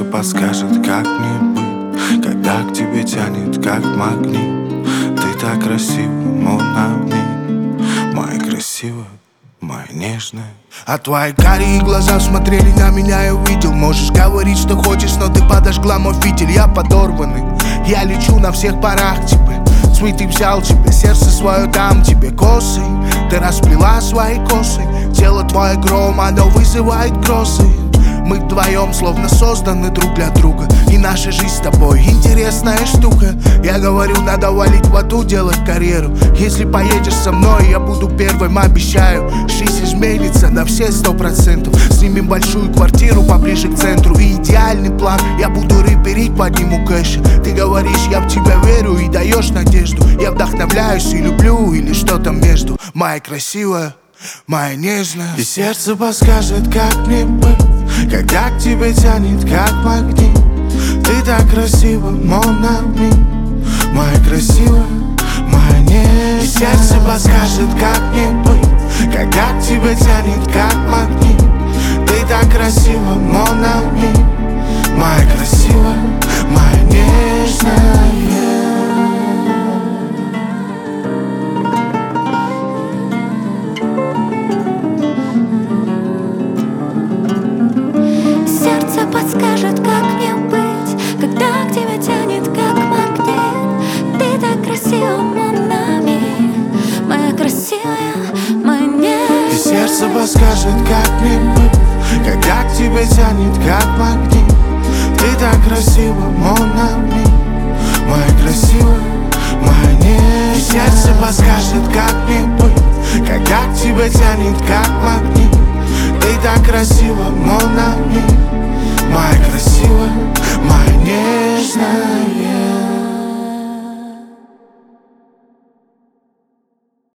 сердце подскажет, как мне быть, когда к тебе тянет, как магнит. Ты так красива, mon ami, моя красивая, моя нежная. А твои карие глаза смотрели на меня, я увидел. Можешь говорить, что хочешь, но ты подожгла мой фитиль. Я подорванный, я лечу на всех парах тебе. Цветы взял тебе, сердце свое дам тебе. Косы, ты расплела свои косы. Тело твое гром, оно вызывает грозы. Мы вдвоем словно созданы друг для друга. И наша жизнь с тобой интересная штука. Я говорю, надо валить в аду, делать карьеру. Если поедешь со мной, я буду первым, обещаю. Жизнь изменится на все 100%. Снимем большую квартиру поближе к центру. И идеальный план, я буду рэперить, подниму кэш. Ты говоришь, я в тебя верю и даешь надежду. Я вдохновляюсь и люблю, или что там между. Моя красивая, моя нежная. И сердце подскажет, как мне быть, когда к тебе тянет, как магнит. Ты так красива, mon ami, моя красивая, моя нежная. И сердце подскажет, как мне быть, когда к тебе тянет, как магнит. Ты так красива, mon ami, моя красивая, моя нежная. Подскажет, как мне быть, когда к тебе тянет, как магнит. Ты так красива, mon ami, моя красивая, моя нежная. И сердце подскажет, как мне быть, когда к тебе тянет, как магнит. Ты так красива, mon ami, моя красивая, моя нежная. И сердце подскажет, как мне быть, когда к тебе тянет, как